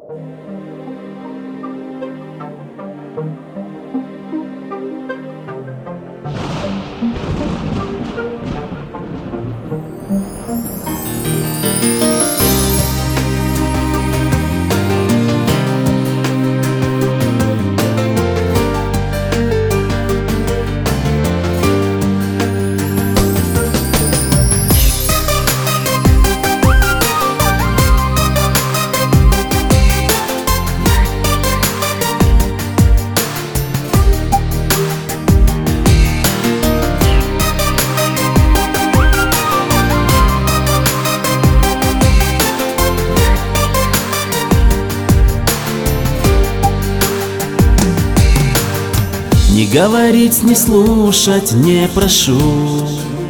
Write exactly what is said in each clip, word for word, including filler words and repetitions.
Не говорить, не слушать не прошу.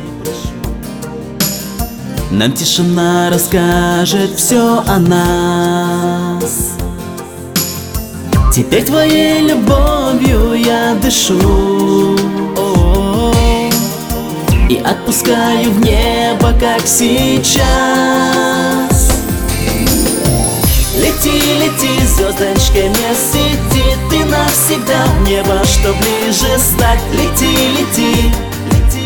Нам тишина расскажет все о нас. Теперь твоей любовью я дышу. О-о-о. И отпускаю в небо, как сейчас. Лети, лети, звездочками свети, ты навсегда в небо, что ближе стать. Лети, лети, лети,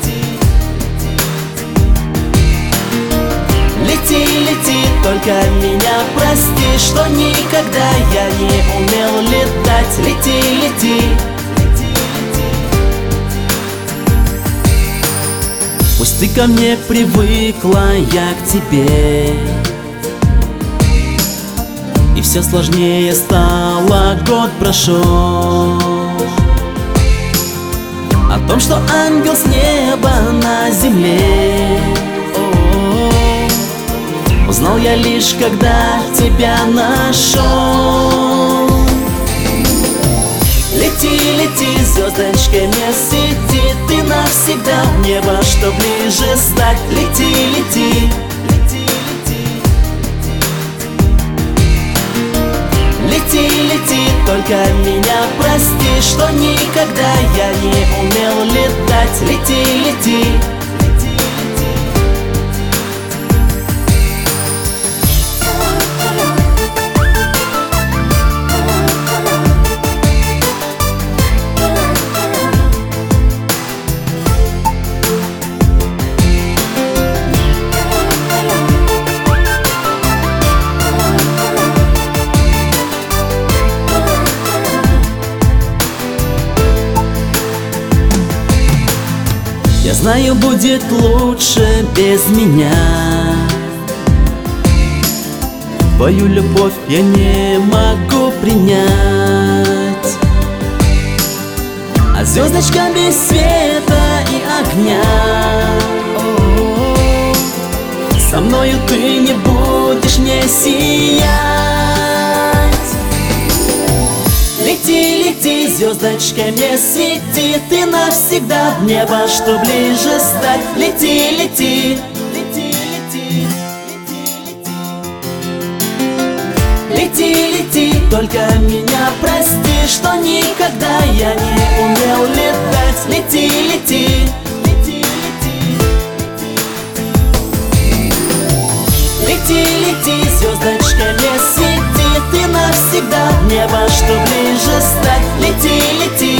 лети, лети, лети, только меня прости, что никогда я не умел летать. Лети, лети, лети, лети. Пусть ты ко мне привыкла, я к тебе. И все сложнее стало, год прошел. О том, что ангел с неба на земле, о-о-о, узнал я лишь, когда тебя нашел. Лети, лети, звездочками свети, ты навсегда в небо, что ближе стать. Лети, лети, лети, лети, только меня прости, что никогда я не умел летать. Лети, лети, лети, я знаю, будет лучше без меня. Твою любовь я не могу принять. А звездочка без света и огня, о-о-о, со мною ты не будешь мне сиять. Лети, лети, звездочками свети, ты навсегда в небо, что ближе стать. Лети, лети, лети, лети, лети, лети, лети, только меня прости, что никогда я не умел летать. Лети, лети, лети, лети, лети, лети, звездочками свети, ты навсегда в небо, что ближе стать. Лети, лети.